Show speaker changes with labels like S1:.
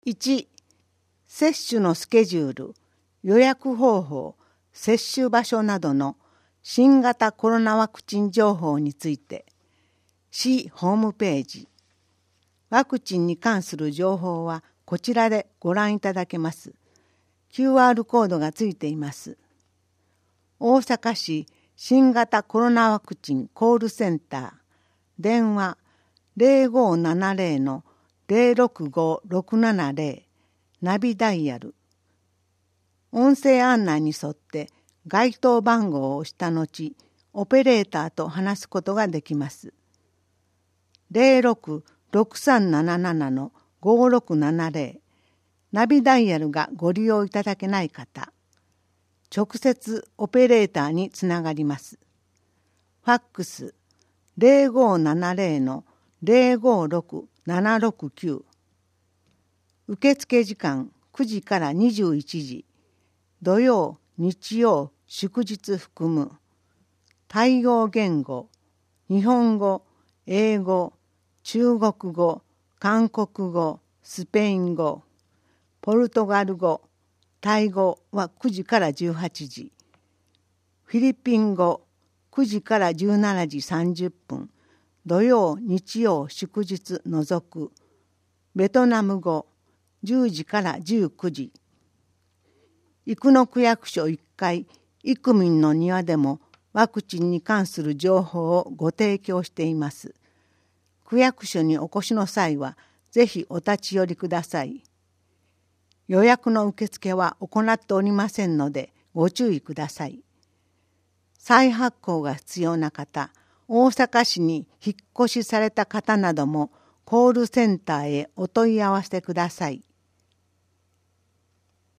S1: 1、接種のスケジュール、予約方法、接種場所などの新型コロナワクチン情報について、市ホームページ。ワクチンに関する情報はこちらでご覧いただけます。QR コードがついています。大阪市新型コロナワクチンコールセンター、電話0570-065-670、ナビダイヤル。音声案内に沿って該当番号を押した後、オペレーターと話すことができます。06-6377-5670、ナビダイヤルがご利用いただけない方、直接オペレーターにつながります。ファックス0570-056-769。受付時間9時から21時、土曜、日曜、祝日含む。対応言語、日本語、英語、中国語、韓国語、スペイン語、ポルトガル語、タイ語は9時から18時、フィリピン語9時から17時30分、土曜、日曜、祝日除く、ベトナム語10時から19時、生野区役所1階生民の庭でもワクチンに関する情報をご提供しています。区役所にお越しの際は、ぜひお立ち寄りください。予約の受付は行っておりませんので、ご注意ください。再発行が必要な方、大阪市に引っ越しされた方なども、コールセンターへお問い合わせください。